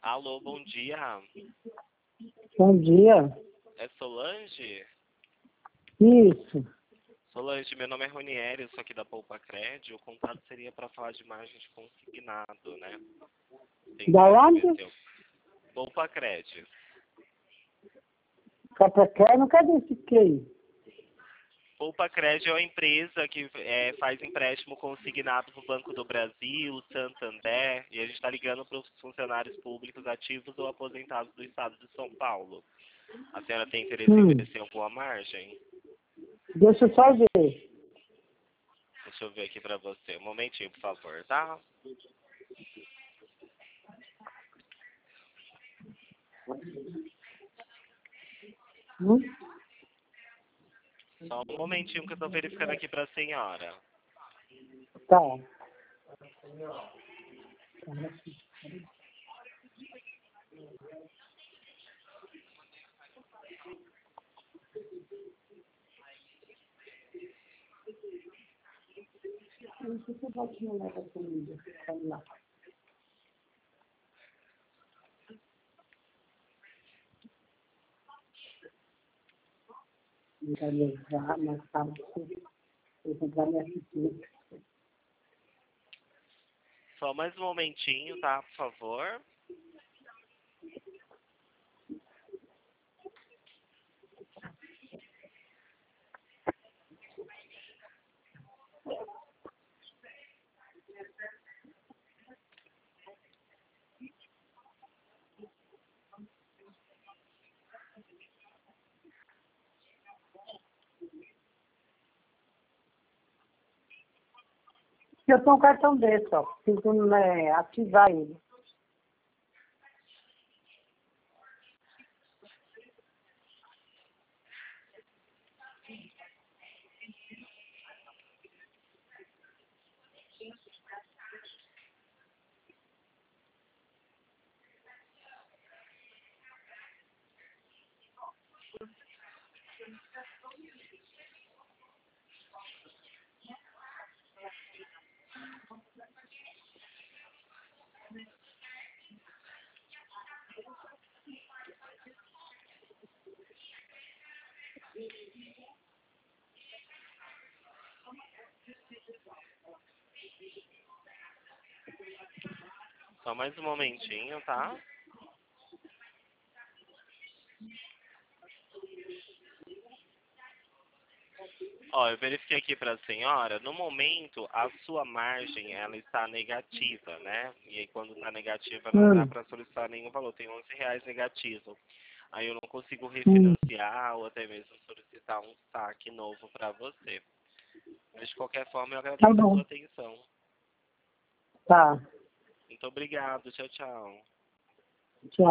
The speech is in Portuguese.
Alô, bom dia. Bom dia. É Solange? Isso. Solange, meu nome é Ronieri, eu sou aqui da Poupa Cred. O contato seria para falar de margem de consignado, né? Da onde? Poupa Cred. Catraqué, não quer decifrei. Poupa Cred é uma empresa que faz empréstimo consignado para o Banco do Brasil, Santander, e a gente está ligando para os funcionários públicos ativos ou aposentados do estado de São Paulo. A senhora tem interesse em oferecer alguma margem? Deixa eu só ver. Deixa eu ver aqui para você. Um momentinho, por favor, tá? Só um momentinho que eu estou verificando aqui para a senhora. Tá. Só mais um momentinho, tá? Por favor. Eu tenho um cartão desse, ó. Preciso ativar ele. Só mais um momentinho, tá? Ó, eu verifiquei aqui para a senhora, no momento a sua margem ela está negativa, né? E aí quando está negativa não dá para solicitar nenhum valor, tem R$ 11 negativo. Aí eu não consigo refinanciar ou até mesmo solicitar um saque novo para você. Mas de qualquer forma eu agradeço a sua atenção. Tá. Muito obrigado, tchau, tchau. Tchau.